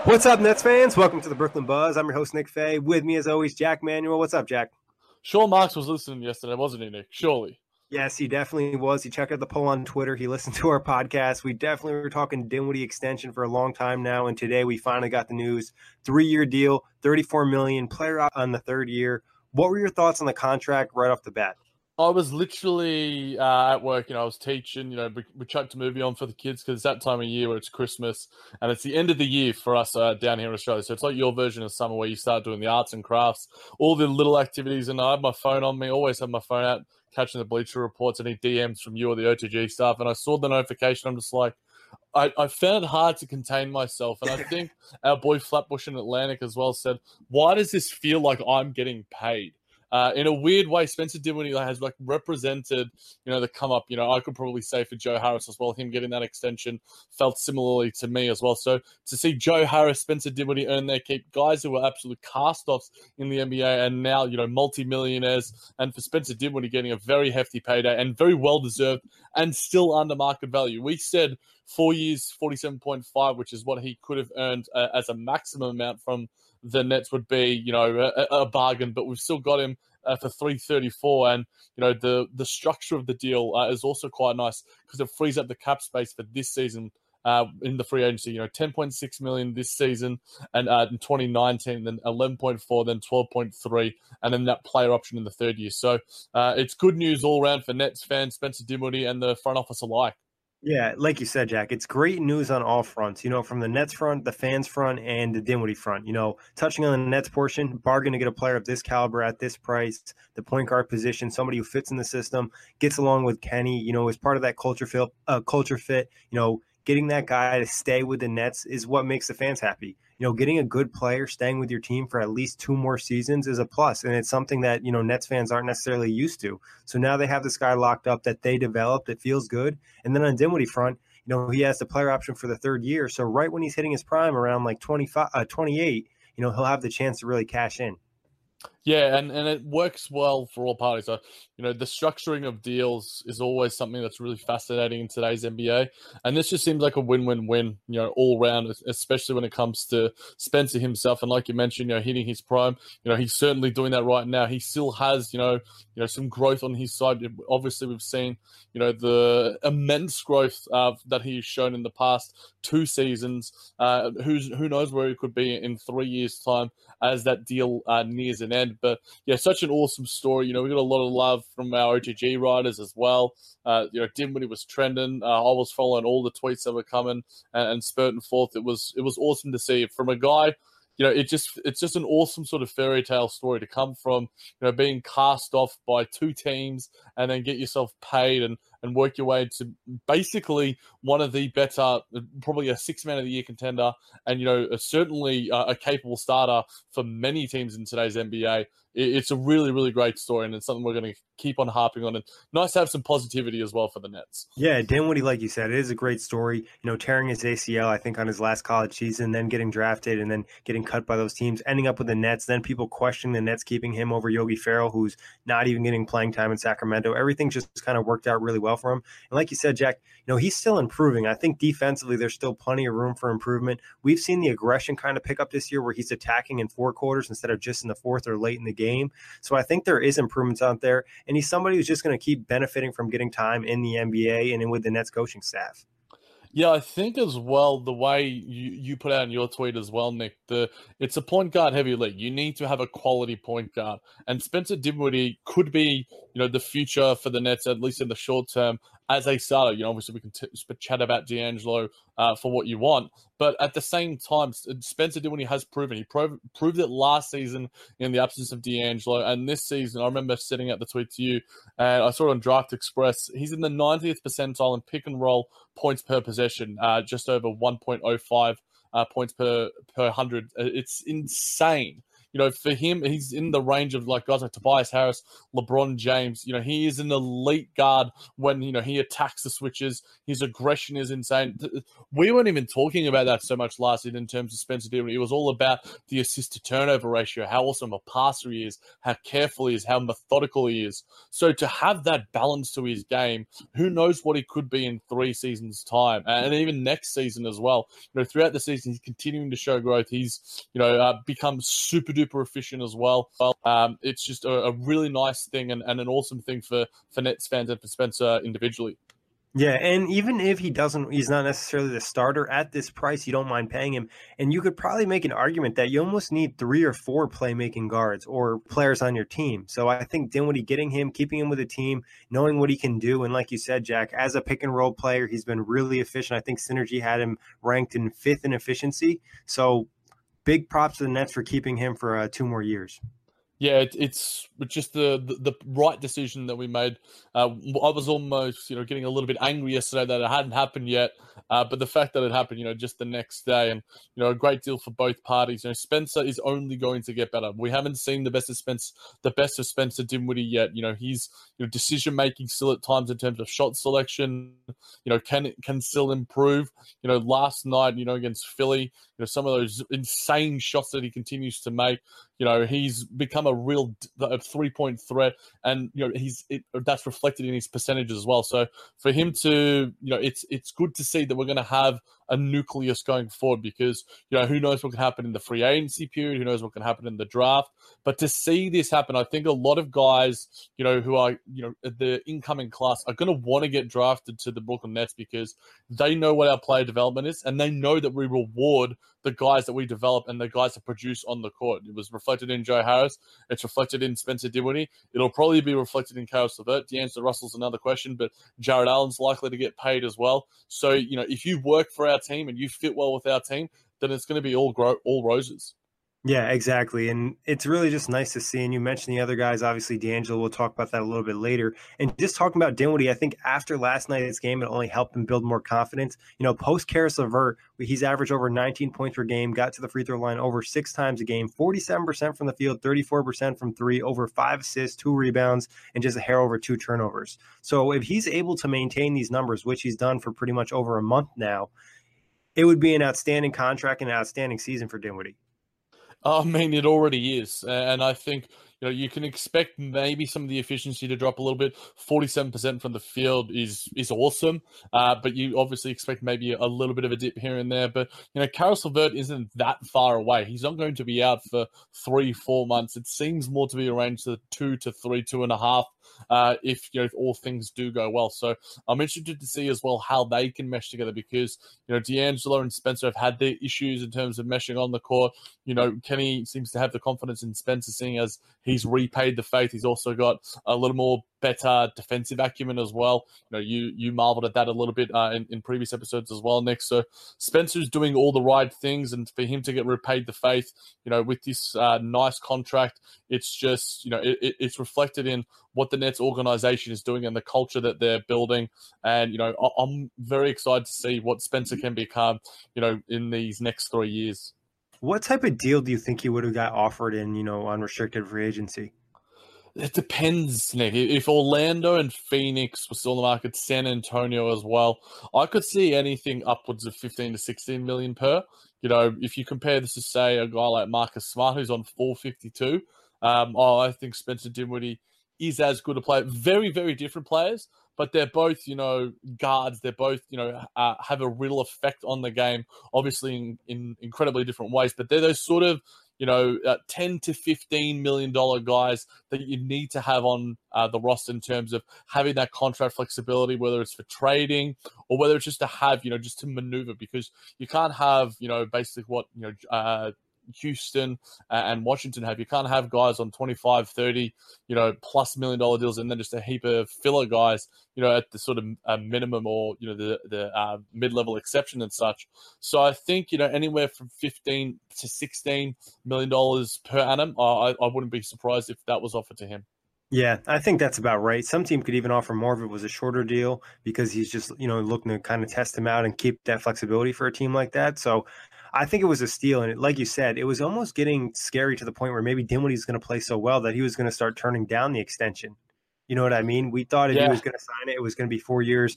What's up, Nets fans? Welcome to the Brooklyn Buzz. I'm your host, Nick Fay. With me, as always, Jack Manuel. What's up, Jack? Sean Marks was listening yesterday, wasn't he, Nick? Surely. Yes, he definitely was. He checked out the poll on Twitter. He listened to our podcast. We definitely were talking Dinwiddie extension for a long time now, and today we finally got the news. 3-year deal, $34 million, player out on the third year. What were your thoughts on the contract right off the bat? I was literally at work, I was teaching, we chucked a movie on for the kids because it's that time of year where it's Christmas and it's the end of the year for us down here in Australia. So it's like your version of summer where you start doing the arts and crafts, all the little activities. And I have my phone on me, always have my phone out, catching the Bleacher Reports, any DMs from you or the OTG stuff. And I saw the notification. I'm just like, I found it hard to contain myself. And I think our boy Flatbush in Atlantic as well said, why does this feel like I'm getting paid? In a weird way, Spencer Dinwiddie has represented, the come up. I could probably say for Joe Harris as well, him getting that extension felt similarly to me as well. So to see Joe Harris, Spencer Dinwiddie earn their keep, guys who were absolute cast-offs in the NBA and now, multi-millionaires, and for Spencer Dinwiddie getting a very hefty payday and very well-deserved and still under market value. We said 4 years, 47.5, which is what he could have earned as a maximum amount from the Nets would be, a bargain, but we've still got him for 334, and the structure of the deal is also quite nice because it frees up the cap space for this season in the free agency. 10.6 million this season, and in 2019, then 11.4, then 12.3, and then that player option in the third year. So it's good news all around for Nets fans, Spencer Dinwiddie, and the front office alike. Yeah, like you said, Jack, it's great news on all fronts, from the Nets front, the fans front, and the Dinwiddie front. Touching on the Nets portion, bargain to get a player of this caliber at this price, the point guard position, somebody who fits in the system, gets along with Kenny, is part of that culture fit, getting that guy to stay with the Nets is what makes the fans happy. Getting a good player staying with your team for at least 2 more seasons is a plus, and it's something that, Nets fans aren't necessarily used to. So now they have this guy locked up that they developed. It feels good. And then on Dinwiddie front, he has the player option for the third year. So right when he's hitting his prime around like 28, he'll have the chance to really cash in. Yeah, and it works well for all parties. So, the structuring of deals is always something that's really fascinating in today's NBA. And this just seems like a win-win-win, all round, especially when it comes to Spencer himself. And like you mentioned, hitting his prime, he's certainly doing that right now. He still has, some growth on his side. Obviously, we've seen, the immense growth that he's shown in the past 2 seasons. Who knows where he could be in 3 years' time as that deal nears an end. But yeah, such an awesome story. We got a lot of love from our OTG riders as well. Dinwiddie was trending. I was following all the tweets that were coming and spurting forth. It was awesome to see from a guy. It's just an awesome sort of fairy tale story to come from, being cast off by 2 teams and then get yourself paid and work your way to basically one of the better, probably a 6-man of the year contender, and certainly a capable starter for many teams in today's NBA. It's a really, really great story, and it's something we're going to keep on harping on. And nice to have some positivity as well for the Nets. Yeah, Dinwiddie, like you said, it is a great story. Tearing his ACL, I think, on his last college season, then getting drafted and then getting cut by those teams, ending up with the Nets, then people questioning the Nets keeping him over Yogi Ferrell, who's not even getting playing time in Sacramento. Everything just kind of worked out really well for him. And like you said, Jack, he's still improving. I think defensively, there's still plenty of room for improvement. We've seen the aggression kind of pick up this year where he's attacking in 4 quarters instead of just in the 4th or late in the game. So I think there is improvements out there, and he's somebody who's just going to keep benefiting from getting time in the NBA and with the Nets coaching staff. Yeah, I think as well, the way you put out in your tweet as well, Nick, it's a point guard heavy league. You need to have a quality point guard. And Spencer Dinwiddie could be, the future for the Nets, at least in the short term, as a starter. Obviously we can chat about D'Angelo for what you want. But at the same time, Spencer Dinwiddie has proven. He proved it last season in the absence of D'Angelo. And this season, I remember sending out the tweet to you, and I saw it on Draft Express. He's in the 90th percentile in pick and roll points per possession, just over 1.05 points per 100. It's insane. for him, he's in the range of like guys like Tobias Harris, LeBron James. He is an elite guard when, he attacks the switches. His aggression is insane. We weren't even talking about that so much last year in terms of Spencer Dinwiddie. It was all about the assist to turnover ratio, how awesome a passer he is, how careful he is, how methodical he is. So to have that balance to his game, who knows what he could be in 3 seasons' time, and even next season as well. Throughout the season, he's continuing to show growth. He's, become super duper efficient as well. It's just a really nice thing and an awesome thing for Nets fans and for Spencer individually. Yeah, and even if he's not necessarily the starter at this price, you don't mind paying him. And you could probably make an argument that you almost need 3 or 4 playmaking guards or players on your team. So I think Dinwiddie, getting him, keeping him with the team, knowing what he can do. And like you said, Jack, as a pick and roll player, he's been really efficient. I think Synergy had him ranked in 5th in efficiency. So big props to the Nets for keeping him for 2 more years. Yeah, it's just the right decision that we made. I was almost, getting a little bit angry yesterday that it hadn't happened yet, but the fact that it happened, just the next day, and a great deal for both parties. Spencer is only going to get better. We haven't seen the best of Spencer Dinwiddie yet. He's decision making still at times in terms of shot selection. Can still improve. Last night, against Philly, some of those insane shots that he continues to make. He's become a real 3-point threat, and that's reflected in his percentages as well. So for him to, it's good to see that we're going to have a nucleus going forward, because who knows what can happen in the free agency period, who knows what can happen in the draft. But to see this happen, I think a lot of guys, who are the incoming class are going to want to get drafted to the Brooklyn Nets, because they know what our player development is, and they know that we reward the guys that we develop and the guys that produce on the court. It was reflected in Joe Harris. It's reflected in Spencer Dinwiddie. It'll probably be reflected in Caris LeVert. D'Angelo Russell's another question, but Jared Allen's likely to get paid as well. So, if you work for our team and you fit well with our team, then it's going to be all roses. Yeah, exactly. And it's really just nice to see. And you mentioned the other guys, obviously D'Angelo, we'll talk about that a little bit later. And just talking about Dinwiddie, I think after last night's game, it only helped him build more confidence. Post Caris LeVert, he's averaged over 19 points per game, got to the free throw line over 6 times a game, 47% from the field, 34% from 3, over 5 assists, 2 rebounds, and just a hair over 2 turnovers. So if he's able to maintain these numbers, which he's done for pretty much over a month now, it would be an outstanding contract and an outstanding season for Dinwiddie. I mean, it already is. And I think, you can expect maybe some of the efficiency to drop a little bit. 47% from the field is awesome. But you obviously expect maybe a little bit of a dip here and there. But, Caris LeVert isn't that far away. He's not going to be out for 3-4 months. It seems more to be arranged to 2 to 3, 2.5, if all things do go well. So I'm interested to see as well how they can mesh together, because, D'Angelo and Spencer have had their issues in terms of meshing on the court. Kenny seems to have the confidence in Spencer, seeing as he's repaid the faith. He's also got a little more better defensive acumen as well. You marveled at that a little bit in previous episodes as well, Nick. So Spencer's doing all the right things, and for him to get repaid the faith, with this nice contract, it's just, it's reflected in what the Nets organization is doing and the culture that they're building. And, I'm very excited to see what Spencer can become, in these next 3 years. What type of deal do you think he would have got offered in, unrestricted free agency? It depends, Nick. If Orlando and Phoenix were still in the market, San Antonio as well, I could see anything upwards of 15 to 16 million per. If you compare this to, say, a guy like Marcus Smart, who's on 452, I think Spencer Dinwiddie is as good a player. Very, very different players, but they're both, guards. They're both, have a real effect on the game, obviously in incredibly different ways. But they're those sort of, $10 to $15 million guys that you need to have on the roster in terms of having that contract flexibility, whether it's for trading or whether it's just to have, just to maneuver, because you can't have, basically what, Houston and Washington have. You can't have guys on 25, 30, plus $1 million deals, and then just a heap of filler guys, at the sort of minimum or, the mid-level exception and such. So I think, anywhere from $15 to $16 million per annum, I wouldn't be surprised if that was offered to him. Yeah, I think that's about right. Some team could even offer more if it was a shorter deal, because he's just, looking to kind of test him out and keep that flexibility for a team like that. So I think it was a steal, and like you said, it was almost getting scary to the point where maybe Dinwiddie's going to play so well that he was going to start turning down the extension. You know what I mean? We thought if he Yeah, was going to sign it, it was going to be 4 years,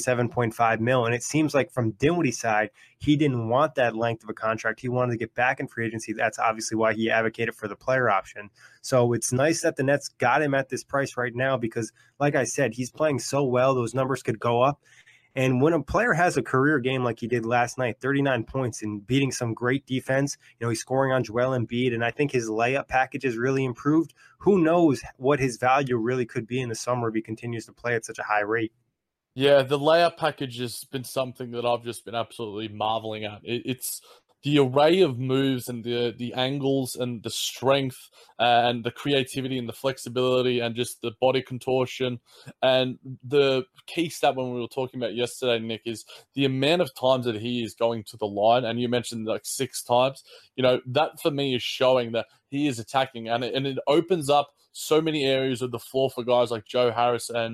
47.5 mil. And it seems like from Dinwiddie's side, he didn't want that length of a contract. He wanted to get back in free agency. That's obviously why he advocated for the player option. So it's nice that the Nets got him at this price right now because, like I said, he's playing so well. Those numbers could go up. And when a player has a career game like he did last night, 39 points and beating some great defense, he's scoring on Joel Embiid, and I think his layup package has really improved. Who knows what his value really could be in the summer if he continues to play at such a high rate? yeah, the layout package has been something that I've just been absolutely marveling at. It's the array of moves and the angles and the strength and the creativity and the flexibility and just the body contortion. And the key stat when we were talking about yesterday, Nick, is the amount of times that he is going to the line. And you mentioned like 6 times. That for me is showing that he is attacking, and it opens up so many areas of the floor for guys like Joe Harris and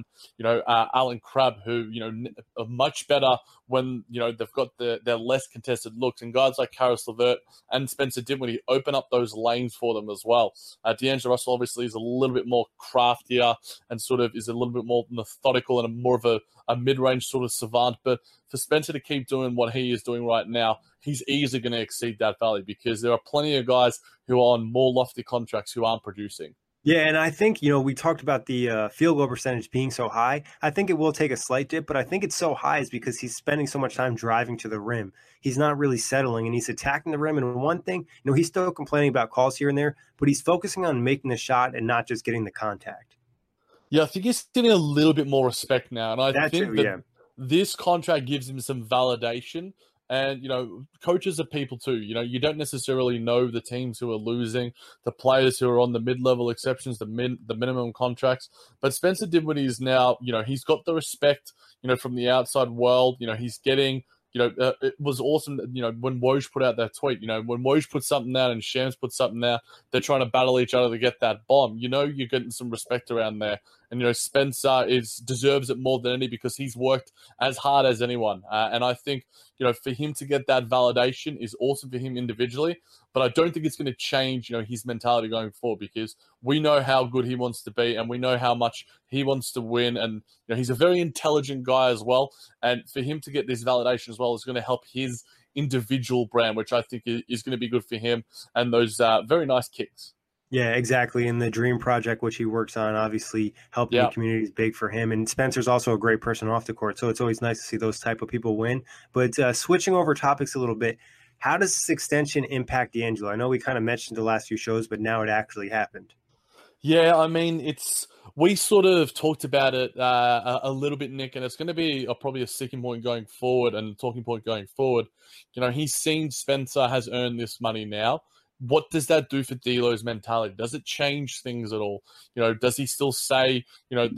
Alan Crabb, who are much better when they've got their less contested looks, and guys like Karis LeVert and Spencer Dinwiddie open up those lanes for them as well. D'Angelo Russell obviously is a little bit more craftier and sort of is a little bit more methodical and more of a mid-range sort of savant. But for Spencer to keep doing what he is doing right now, he's easily going to exceed that value because there are plenty of guys who are on more lofty contracts who aren't producing. Yeah, and I think, we talked about the field goal percentage being so high. I think it will take a slight dip, but I think it's so high is because he's spending so much time driving to the rim. He's not really settling, and he's attacking the rim. And one thing, he's still complaining about calls here and there, but he's focusing on making the shot and not just getting the contact. Yeah, I think he's getting a little bit more respect now. And I think yeah. This contract gives him some validation. And, coaches are people too. You don't necessarily know the teams who are losing, the players who are on the mid-level exceptions, the minimum contracts. But Spencer Dinwiddie is now, he's got the respect, from the outside world. He's getting, it was awesome, when Woj put out that tweet, when Woj put something out and Shams put something out, they're trying to battle each other to get that bomb. You're getting some respect around there. And, Spencer deserves it more than any because he's worked as hard as anyone. And I think, for him to get that validation is awesome for him individually. But I don't think it's going to change, his mentality going forward because we know how good he wants to be and we know how much he wants to win. And, he's a very intelligent guy as well. And for him to get this validation as well is going to help his individual brand, which I think is going to be good for him and those very nice kicks. Yeah, exactly. And the Dream Project, which he works on, obviously helping the community is big for him. And Spencer's also a great person off the court. So it's always nice to see those type of people win. But switching over topics a little bit, how does this extension impact D'Angelo? I know we kind of mentioned the last few shows, but now it actually happened. Yeah, I mean, we sort of talked about it a little bit, Nick, and it's going to be probably a sticking point going forward and a talking point going forward. He's seen Spencer has earned this money now. What does that do for D'Lo's mentality? Does it change things at all? Does he still say,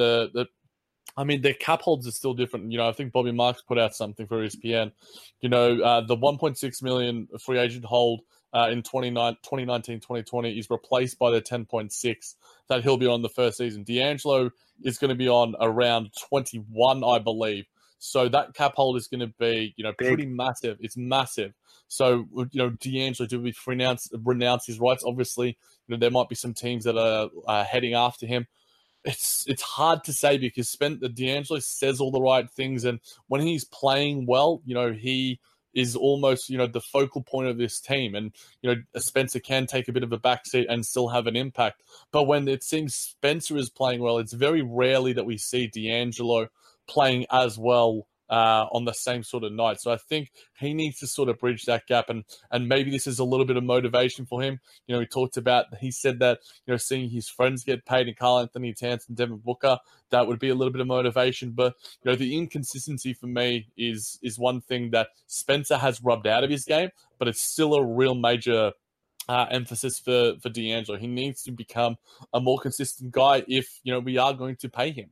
their cap holds are still different. I think Bobby Marks put out something for ESPN. The 1.6 million free agent hold in 2019, 2020 is replaced by the 10.6 that he'll be on the first season. D'Angelo is going to be on around 21, I believe. So that cap hold is going to be, pretty massive. It's massive. So, D'Angelo, do we renounce his rights? Obviously, there might be some teams that are heading after him. It's hard to say because D'Angelo says all the right things, and when he's playing well, he is almost, the focal point of this team. And, Spencer can take a bit of a backseat and still have an impact. But when it seems Spencer is playing well, it's very rarely that we see D'Angelo playing as well on the same sort of night. So I think he needs to sort of bridge that gap, and maybe this is a little bit of motivation for him. He said that, seeing his friends get paid, and Karl Anthony Towns and Devin Booker, that would be a little bit of motivation. But, the inconsistency for me is one thing that Spencer has rubbed out of his game, but it's still a real major emphasis for D'Angelo. He needs to become a more consistent guy if, we are going to pay him.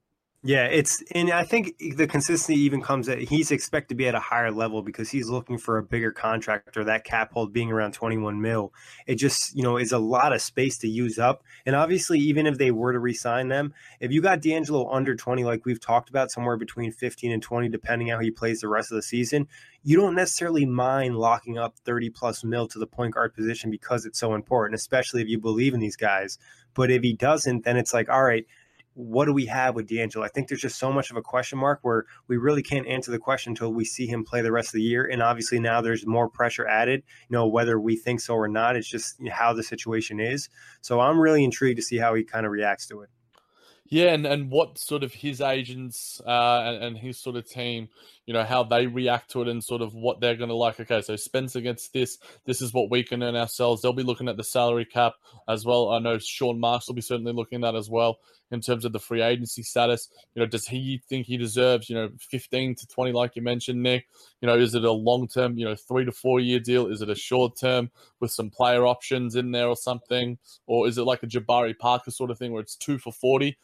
Yeah, and I think the consistency even comes that he's expected to be at a higher level because he's looking for a bigger contract or that cap hold being around 21 mil. It just, is a lot of space to use up. And obviously, even if they were to re-sign them, if you got D'Angelo under 20, like we've talked about, somewhere between 15 and 20, depending how he plays the rest of the season, you don't necessarily mind locking up 30 plus mil to the point guard position because it's so important, especially if you believe in these guys. But if he doesn't, then it's like, all right, what do we have with D'Angelo? I think there's just so much of a question mark where we really can't answer the question until we see him play the rest of the year. And obviously now there's more pressure added, whether we think so or not. It's just how the situation is. So I'm really intrigued to see how he kind of reacts to it. Yeah, and what sort of his agents and his sort of team, how they react to it and sort of what they're going to like. Okay, so Spencer gets this. This is what we can earn ourselves. They'll be looking at the salary cap as well. I know Sean Marks will be certainly looking at that as well in terms of the free agency status. Does he think he deserves, 15 to 20, like you mentioned, Nick? Is it a long-term, 3 to 4 year deal? Is it a short-term with some player options in there or something? Or is it like a Jabari Parker sort of thing where it's 2 for 40?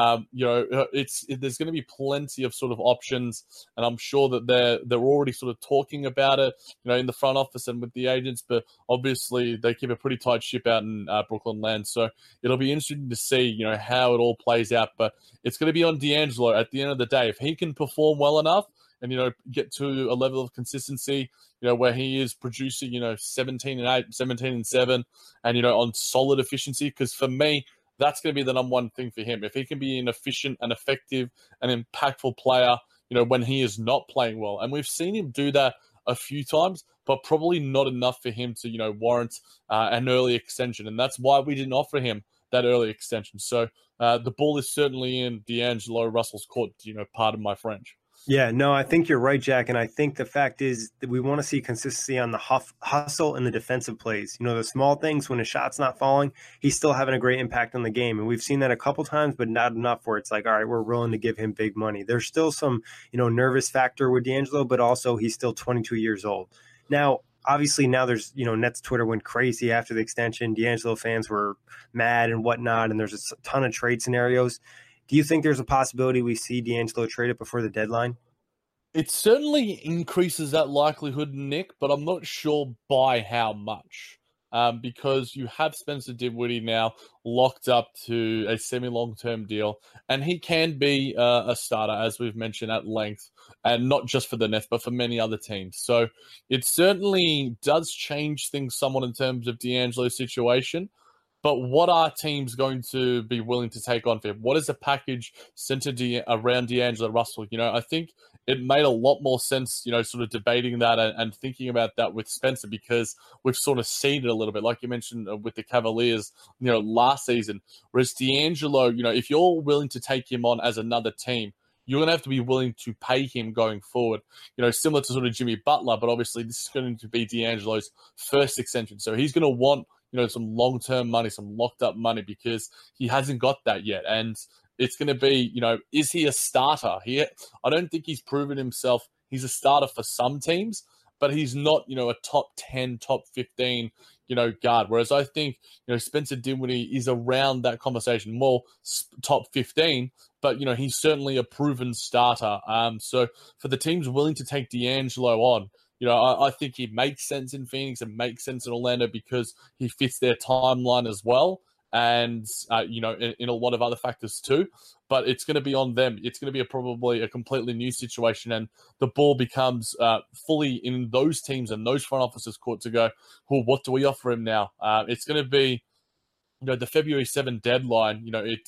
There's going to be plenty of sort of options, and I'm sure that they're already sort of talking about it, in the front office and with the agents. But obviously, they keep a pretty tight ship out in Brooklyn land, so it'll be interesting to see, how it all plays out. But it's going to be on D'Angelo at the end of the day. If he can perform well enough and get to a level of consistency, where he is producing, 17 and 8, 17 and 7, and on solid efficiency. Because for me, that's going to be the number one thing for him. If he can be an efficient and effective and impactful player, when he is not playing well. And we've seen him do that a few times, but probably not enough for him to, warrant an early extension. And that's why we didn't offer him that early extension. So the ball is certainly in D'Angelo Russell's court, pardon my French. Yeah, no, I think you're right, Jack. And I think the fact is that we want to see consistency on the hustle and the defensive plays. The small things when a shot's not falling, he's still having a great impact on the game. And we've seen that a couple times, but not enough where it's like, all right, we're willing to give him big money. There's still some, nervous factor with D'Angelo, but also he's still 22 years old. Now, obviously now there's, Nets Twitter went crazy after the extension. D'Angelo fans were mad and whatnot. And there's a ton of trade scenarios. Do you think there's a possibility we see D'Angelo traded before the deadline? It certainly increases that likelihood, Nick, but I'm not sure by how much. Because you have Spencer Dinwiddie now locked up to a semi-long-term deal, and he can be a starter, as we've mentioned at length, and not just for the Nets, but for many other teams. So it certainly does change things somewhat in terms of D'Angelo's situation. But what are teams going to be willing to take on for him? What is a package centered around D'Angelo Russell? I think it made a lot more sense, sort of debating that and thinking about that with Spencer, because we've sort of seen it a little bit, like you mentioned with the Cavaliers, last season. Whereas D'Angelo, if you're willing to take him on as another team, you're going to have to be willing to pay him going forward, similar to sort of Jimmy Butler, but obviously this is going to be D'Angelo's first extension. So he's going to want some long-term money, some locked-up money, because he hasn't got that yet. And it's going to be, is he a starter? I don't think he's proven himself. He's a starter for some teams, but he's not, a top 10, top 15, guard. Whereas I think, Spencer Dinwiddie is around that conversation, more top 15, but, he's certainly a proven starter. So for the teams willing to take D'Angelo on, I think he makes sense in Phoenix and makes sense in Orlando because he fits their timeline as well. And, in a lot of other factors too. But it's going to be on them. It's going to be probably a completely new situation. And the ball becomes fully in those teams and those front offices' court to go, well, what do we offer him now? It's going to be, the February 7 deadline,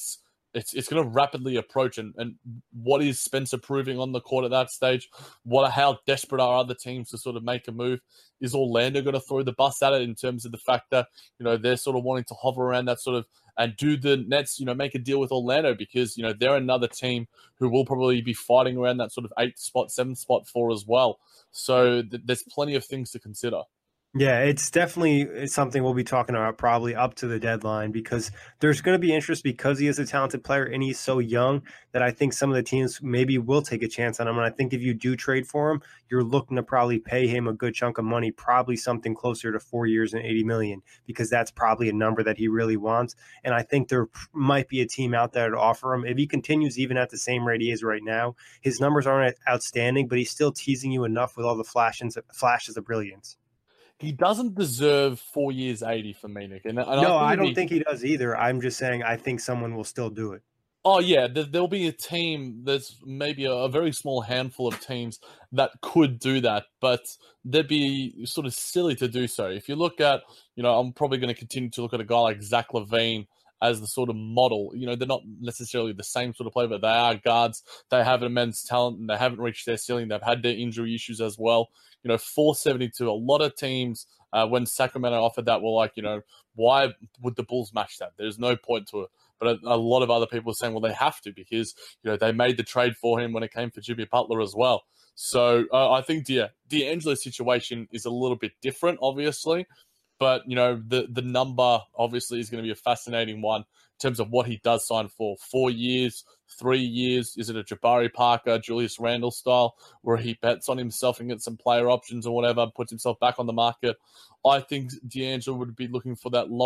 it's going to rapidly approach, and what is Spencer proving on the court at that stage? How desperate are other teams to sort of make a move? Is Orlando going to throw the bus at it in terms of the fact that they're sort of wanting to hover around that sort of, and do the Nets make a deal with Orlando, because they're another team who will probably be fighting around that sort of 8th spot, 7th spot for as well. So there's plenty of things to consider. Yeah, it's something we'll be talking about probably up to the deadline because there's going to be interest because he is a talented player and he's so young that I think some of the teams maybe will take a chance on him. And I think if you do trade for him, you're looking to probably pay him a good chunk of money, probably something closer to 4 years and 80 million, because that's probably a number that he really wants. And I think there might be a team out there to offer him. If he continues even at the same rate he is right now, his numbers aren't outstanding, but he's still teasing you enough with all the flashes of brilliance. He doesn't deserve 4 years 80 for me, Nick. And I No, think I if don't he think he does either. I'm just saying I think someone will still do it. Oh yeah, there'll be a team. There's maybe a very small handful of teams that could do that, but they'd be sort of silly to do so. If you look at, I'm probably going to continue to look at a guy like Zach LaVine as the sort of model. They're not necessarily the same sort of player, but they are guards. They have immense talent, and they haven't reached their ceiling. They've had their injury issues as well. 472. A lot of teams, when Sacramento offered that, were like, why would the Bulls match that? There's no point to it. But a lot of other people are saying, well, they have to because, they made the trade for him when it came for Jimmy Butler as well. So I think D'Angelo's situation is a little bit different, obviously. But, the number obviously is going to be a fascinating one in terms of what he does sign for. 4 years, 3 years. Is it a Jabari Parker, Julius Randle style where he bets on himself and gets some player options or whatever, puts himself back on the market? I think D'Angelo would be looking for that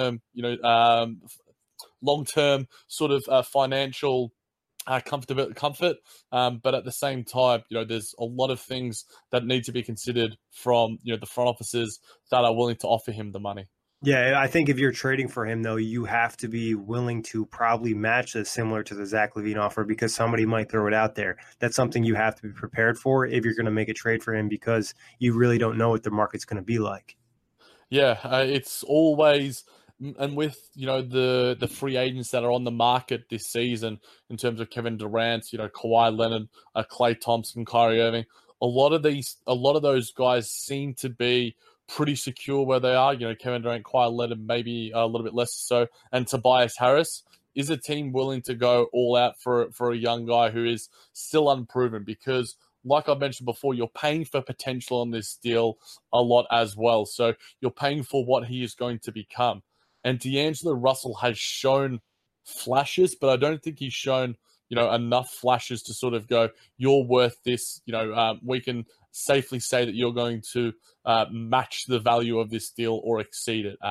long-term sort of financial comfort. But at the same time, there's a lot of things that need to be considered from, the front offices that are willing to offer him the money. Yeah, I think if you're trading for him, though, you have to be willing to probably match this similar to the Zach LaVine offer because somebody might throw it out there. That's something you have to be prepared for if you're going to make a trade for him because you really don't know what the market's going to be like. Yeah, it's always, and with the free agents that are on the market this season in terms of Kevin Durant, Kawhi Leonard, Klay Thompson, Kyrie Irving, a lot of those guys seem to be pretty secure where they are. Kevin Durant, Kawhi Leonard, maybe a little bit less so, and Tobias Harris. Is a team willing to go all out for a young guy who is still unproven? Because like I mentioned before, you're paying for potential on this deal a lot as well. So you're paying for what he is going to become. And D'Angelo Russell has shown flashes, but I don't think he's shown, enough flashes to sort of go, you're worth this. We can safely say that you're going to match the value of this deal or exceed it.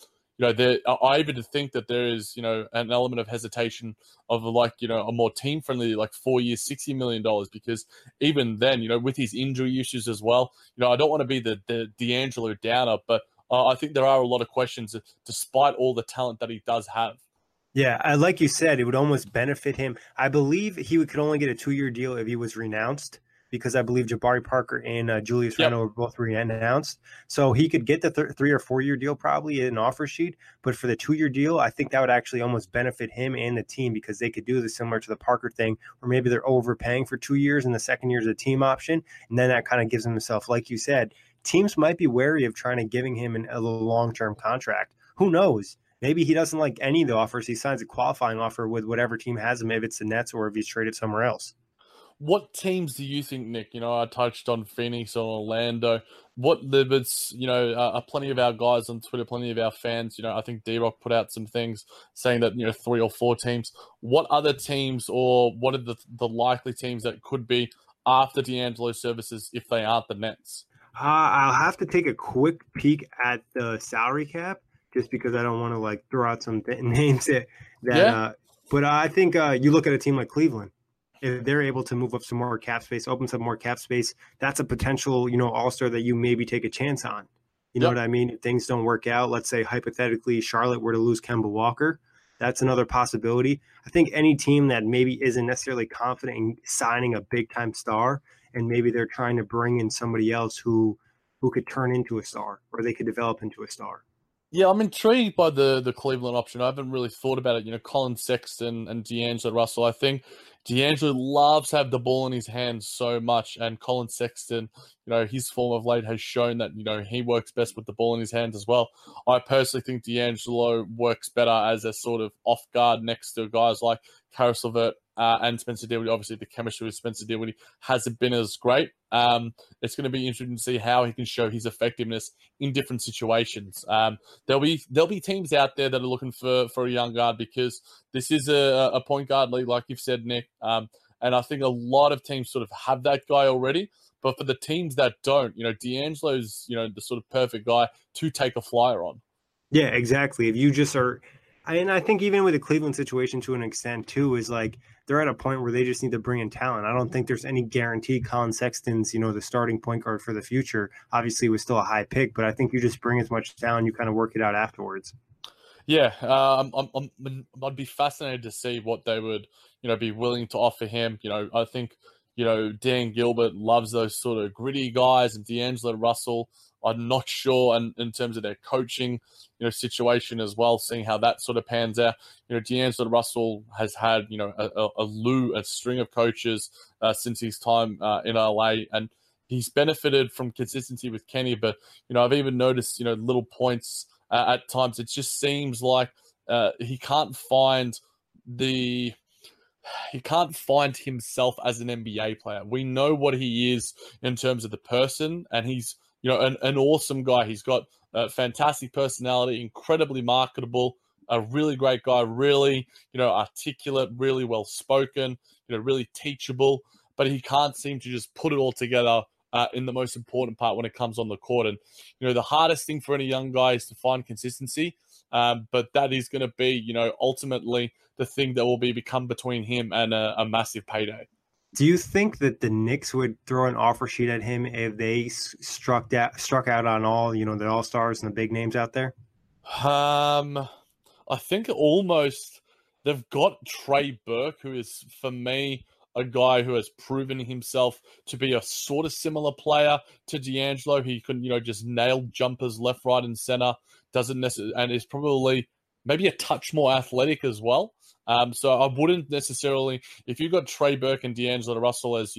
I even think that there is, an element of hesitation of a more team friendly, like 4 years, $60 million, because even then, with his injury issues as well, I don't want to be the D'Angelo downer, but I think there are a lot of questions despite all the talent that he does have. Yeah, like you said, it would almost benefit him. I believe could only get a 2-year deal if he was renounced because I believe Jabari Parker and Julius Yep. Randle were both renounced. So he could get the 3 or 4 year deal probably in an offer sheet. But for the 2-year deal, I think that would actually almost benefit him and the team because they could do this similar to the Parker thing where maybe they're overpaying for 2 years and the second year is a team option. And then that kind of gives himself, like you said, teams might be wary of trying to giving him a long-term contract. Who knows? Maybe he doesn't like any of the offers. He signs a qualifying offer with whatever team has him, if it's the Nets or if he's traded somewhere else. What teams do you think, Nick? I touched on Phoenix or Orlando. What limits, plenty of our guys on Twitter, plenty of our fans, I think D-Rock put out some things saying that, 3 or 4 teams. What other teams or what are the likely teams that could be after D'Angelo services if they aren't the Nets? I'll have to take a quick peek at the salary cap just because I don't want to throw out some names that Yeah. but I think you look at a team like Cleveland. If they're able to move up some more cap space, open some more cap space, that's a potential, all-star that you maybe take a chance on. You know Yep. what I mean? If things don't work out, let's say hypothetically Charlotte were to lose Kemba Walker, that's another possibility. I think any team that maybe isn't necessarily confident in signing a big-time star and maybe they're trying to bring in somebody else who could turn into a star or they could develop into a star. Yeah, I'm intrigued by the Cleveland option. I haven't really thought about it. Colin Sexton and D'Angelo Russell. I think D'Angelo loves to have the ball in his hands so much, and Colin Sexton, his form of late has shown that he works best with the ball in his hands as well. I personally think D'Angelo works better as a sort of off guard next to guys like Karis LeVert and Spencer Dinwiddie. Obviously, the chemistry with Spencer Dinwiddie hasn't been as great. It's going to be interesting to see how he can show his effectiveness in different situations. There'll be teams out there that are looking for a young guard, because this is a point guard league, like you've said, Nick. And I think a lot of teams sort of have that guy already. But for the teams that don't, D'Angelo's, the sort of perfect guy to take a flyer on. Yeah, exactly. If you just are, and I think even with the Cleveland situation to an extent too, is like they're at a point where they just need to bring in talent. I don't think there's any guarantee Colin Sexton's, the starting point guard for the future. Obviously, it was still a high pick, but I think you just bring as much talent, you kind of work it out afterwards. Yeah, I'd be fascinated to see what they would, be willing to offer him. I think, Dan Gilbert loves those sort of gritty guys, and D'Angelo Russell, I'm not sure, and in terms of their coaching, situation as well, seeing how that sort of pans out. D'Angelo Russell has had, a string of coaches since his time in LA, and he's benefited from consistency with Kenny. But I've even noticed, little points at times. It just seems like he can't find himself as an NBA player. We know what he is in terms of the person, and he's an awesome guy. He's got a fantastic personality, incredibly marketable, a really great guy, really articulate, really well spoken, really teachable. But he can't seem to just put it all together in the most important part when it comes on the court. And the hardest thing for any young guy is to find consistency. But that is going to be, ultimately the thing that will become between him and a massive payday. Do you think that the Knicks would throw an offer sheet at him if they struck out on all, the all-stars and the big names out there? I think almost they've got Trey Burke, who is, for me, a guy who has proven himself to be a sort of similar player to D'Angelo. He can, just nail jumpers left, right, and center. Doesn't necessarily, and is probably maybe a touch more athletic as well. So I wouldn't necessarily, if you've got Trey Burke and D'Angelo Russell as,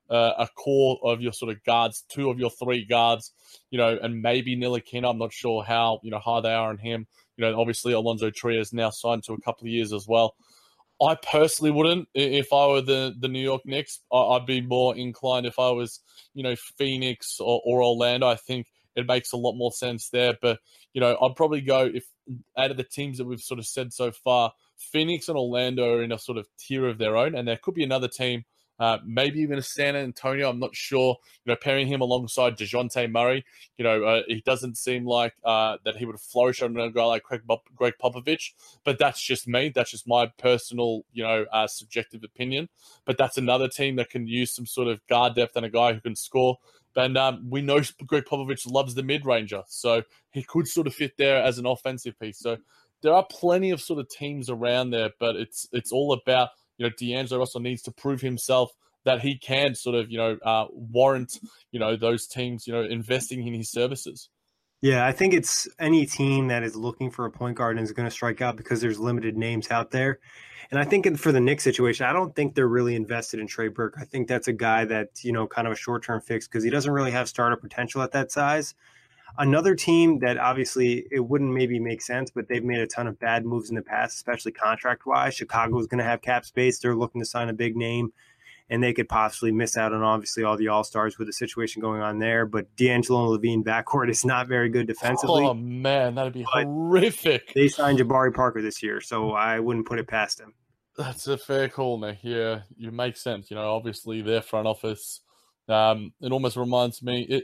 a core of your sort of guards, two of your three guards, and maybe Ntilikina. I'm not sure how, hard they are on him. Obviously Alonzo Trias now signed to a couple of years as well. I personally wouldn't. If I were the New York Knicks, I'd be more inclined if I was, Phoenix or Orlando. I think it makes a lot more sense there. But, I'd probably go, if out of the teams that we've sort of said so far, Phoenix and Orlando are in a sort of tier of their own. And there could be another team, maybe even a San Antonio. I'm not sure. Pairing him alongside DeJounte Murray, he doesn't seem like that he would flourish under a guy like Greg Popovich. But that's just me. That's just my personal, subjective opinion. But that's another team that can use some sort of guard depth and a guy who can score. And we know Greg Popovich loves the mid-ranger, so he could sort of fit there as an offensive piece. So there are plenty of sort of teams around there, but it's all about, D'Angelo Russell needs to prove himself that he can sort of, warrant, those teams, investing in his services. Yeah, I think it's any team that is looking for a point guard and is going to strike out because there's limited names out there. And I think for the Knicks situation, I don't think they're really invested in Trey Burke. I think that's a guy that, kind of a short-term fix because he doesn't really have starter potential at that size. Another team that obviously it wouldn't maybe make sense, but they've made a ton of bad moves in the past, especially contract-wise. Chicago's going to have cap space. They're looking to sign a big name, and they could possibly miss out on obviously all the all-stars with the situation going on there. But D'Angelo and Levine backcourt is not very good defensively. Oh, man, that'd be horrific. They signed Jabari Parker this year, so I wouldn't put it past him. That's a fair call, Nick. Yeah, you make sense. Obviously their front office. It almost reminds me.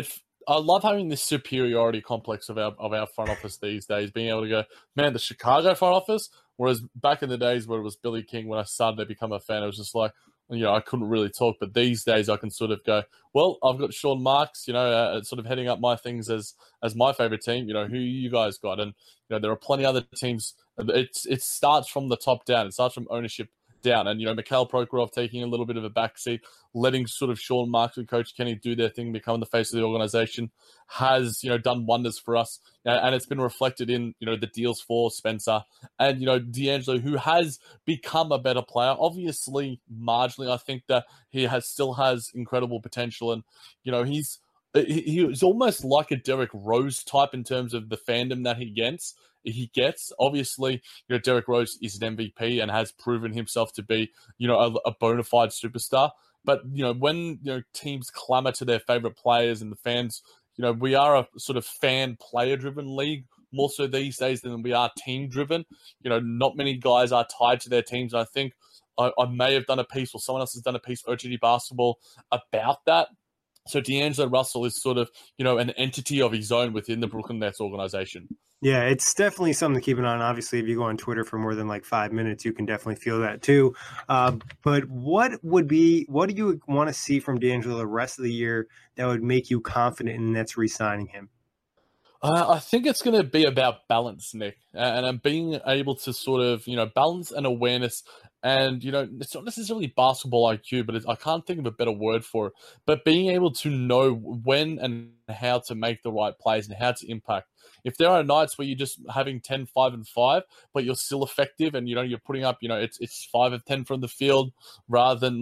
I love having this superiority complex of our front office these days. Being able to go, man, the Chicago front office. Whereas back in the days where it was Billy King, when I started to become a fan, it was just like, I couldn't really talk. But these days I can sort of go, well, I've got Sean Marks, sort of heading up my things as my favorite team. Who you guys got, and there are plenty of other teams. It starts from the top down. It starts from ownership down. And, Mikhail Prokhorov taking a little bit of a backseat, letting sort of Sean Marks and Coach Kenny do their thing, become the face of the organization, has, done wonders for us. And it's been reflected in, the deals for Spencer and, D'Angelo, who has become a better player. Obviously, marginally, I think that he still has incredible potential. And, he was almost like a Derrick Rose type in terms of the fandom that he gets. Obviously, Derrick Rose is an MVP and has proven himself to be, a bona fide superstar. But, when, teams clamor to their favorite players and the fans, we are a sort of fan player driven league more so these days than we are team driven. Not many guys are tied to their teams. I think I may have done a piece, or someone else has done a piece for OGD Basketball about that. So D'Angelo Russell is sort of, an entity of his own within the Brooklyn Nets organization. Yeah, it's definitely something to keep an eye on. Obviously, if you go on Twitter for more than like 5 minutes, you can definitely feel that too. But what do you want to see from D'Angelo the rest of the year that would make you confident in the Nets re-signing him? I think it's going to be about balance, Nick, and being able to sort of, balance and awareness. And, it's not necessarily basketball IQ, but I can't think of a better word for it. But being able to know when and how to make the right plays and how to impact. If there are nights where you're just having 10, 5, and 5, but you're still effective and, you're putting up, it's 5 of 10 from the field rather than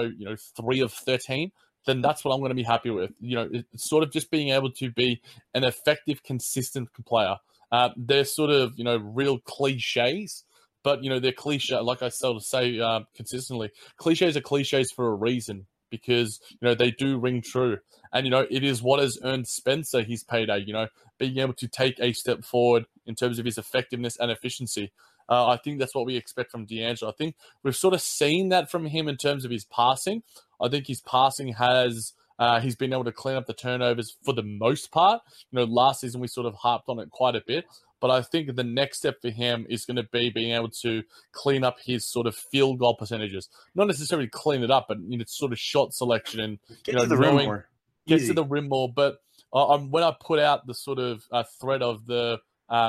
3 of 13, then that's what I'm going to be happy with. It's sort of just being able to be an effective, consistent player. They're sort of, real cliches, but, they're cliche. Like I sort of say consistently, cliches are cliches for a reason because, they do ring true. And, it is what has earned Spencer his payday, being able to take a step forward in terms of his effectiveness and efficiency. I think that's what we expect from D'Angelo. I think we've sort of seen that from him in terms of his passing. I think his passing has he's been able to clean up the turnovers for the most part. Last season we sort of harped on it quite a bit. But I think the next step for him is going to be being able to clean up his sort of field goal percentages. Not necessarily clean it up, but sort of shot selection and get to the rim more. Get to the rim more. But when I put out the sort of thread of the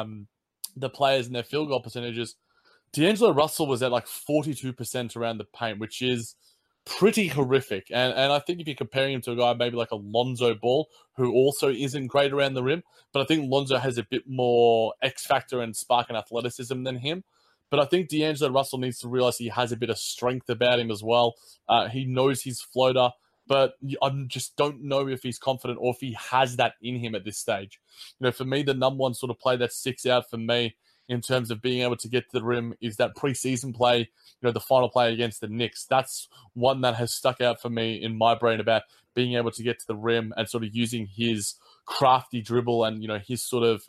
players and their field goal percentages, D'Angelo Russell was at like 42% around the paint, which is pretty horrific. And I think if you're comparing him to a guy maybe like a Lonzo Ball, who also isn't great around the rim, but I think Lonzo has a bit more X factor and spark and athleticism than him. But I think D'Angelo Russell needs to realize he has a bit of strength about him as well. He knows his floater, but I just don't know if he's confident or if he has that in him at this stage. For me, the number one sort of play that sticks out for me in terms of being able to get to the rim is that preseason play, the final play against the Knicks. That's one that has stuck out for me in my brain about being able to get to the rim and sort of using his crafty dribble and, his sort of,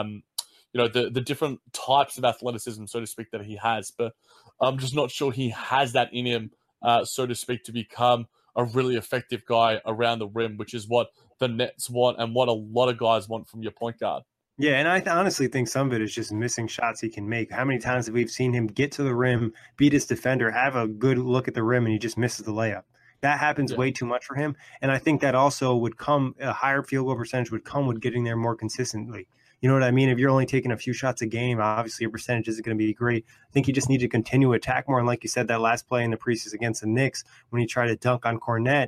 the different types of athleticism, so to speak, that he has. But I'm just not sure he has that in him, so to speak, to become a really effective guy around the rim, which is what the Nets want and what a lot of guys want from your point guard. Yeah, and I honestly think some of it is just missing shots he can make. How many times have we seen him get to the rim, beat his defender, have a good look at the rim, and he just misses the layup? That happens way too much for him. And I think that also would come, a higher field goal percentage would come with getting there more consistently. You know what I mean? If you're only taking a few shots a game, obviously your percentage isn't going to be great. I think you just need to continue to attack more. And like you said, that last play in the preseason against the Knicks, when he tried to dunk on Kornet,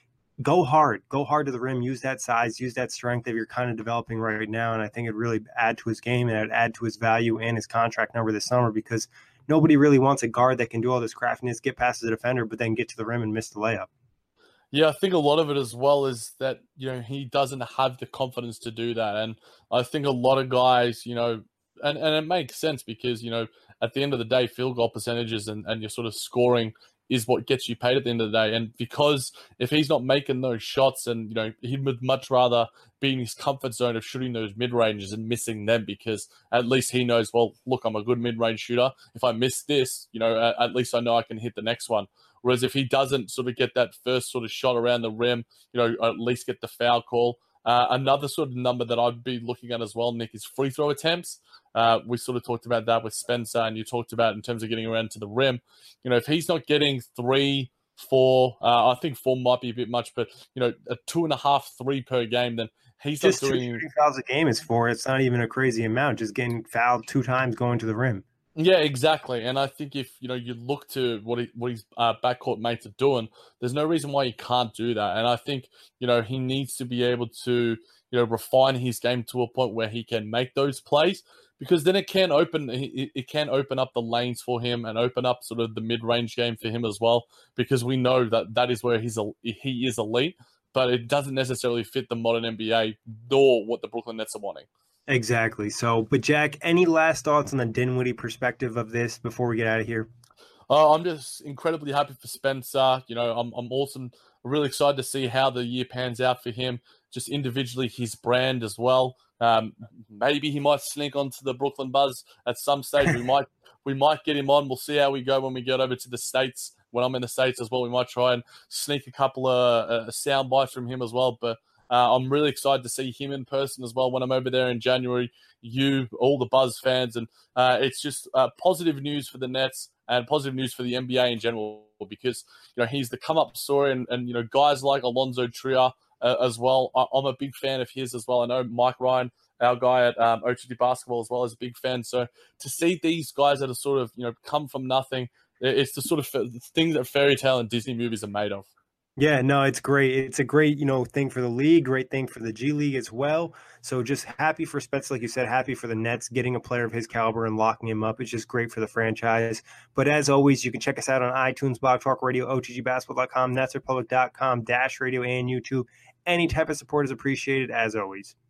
go hard to the rim, use that size, use that strength that you're kind of developing right now. And I think it'd really add to his game and it'd add to his value and his contract number this summer because nobody really wants a guard that can do all this craftiness, get past the defender, but then get to the rim and miss the layup. Yeah, I think a lot of it as well is that, he doesn't have the confidence to do that. And I think a lot of guys, and it makes sense because, at the end of the day, field goal percentages and your sort of scoring is what gets you paid at the end of the day. And because if he's not making those shots and, he would much rather be in his comfort zone of shooting those mid-ranges and missing them because at least he knows, well, look, I'm a good mid-range shooter. If I miss this, at least I know I can hit the next one. Whereas if he doesn't sort of get that first sort of shot around the rim, at least get the foul call. Another sort of number that I'd be looking at as well, Nick, is free throw attempts. We sort of talked about that with Spencer, and you talked about in terms of getting around to the rim. If he's not getting 3, 4, I think 4 might be a bit much, but, a 2.5, 3 per game, then he's just not doing... 2 fouls a game is 4. It's not even a crazy amount, just getting fouled 2 times going to the rim. Yeah, exactly. And I think if, you look to what his backcourt mates are doing, there's no reason why he can't do that. And I think, he needs to be able to, refine his game to a point where he can make those plays because then it can open up the lanes for him and open up sort of the mid-range game for him as well because we know that is where he is elite. but it doesn't necessarily fit the modern NBA nor what the Brooklyn Nets are wanting. Exactly. So, but Jack, any last thoughts on the Dinwiddie perspective of this before we get out of here? I'm just incredibly happy for Spencer. I'm awesome. Really excited to see how the year pans out for him. Just individually, his brand as well. Maybe he might sneak onto the Brooklyn Buzz at some stage. We might get him on. We'll see how we go when we get over to the States. When I'm in the States as well, we might try and sneak a couple of sound bites from him as well. But I'm really excited to see him in person as well when I'm over there in January. All the Buzz fans, and it's just positive news for the Nets and positive news for the NBA in general, because he's the come up story, and guys like Alonzo Trier as well. I'm a big fan of his as well. I know Mike Ryan, our guy at OTG Basketball as well, is a big fan. So to see these guys that are sort of come from nothing, it's the sort of thing that fairy tale and Disney movies are made of. Yeah, no, it's great. It's a great, thing for the league, great thing for the G League as well. So just happy for Spence, like you said, happy for the Nets getting a player of his caliber and locking him up. It's just great for the franchise. But as always, you can check us out on iTunes, Blog Talk Radio, OTGBasketball.com, NetsRepublic.com, Dash Radio, and YouTube. Any type of support is appreciated, as always.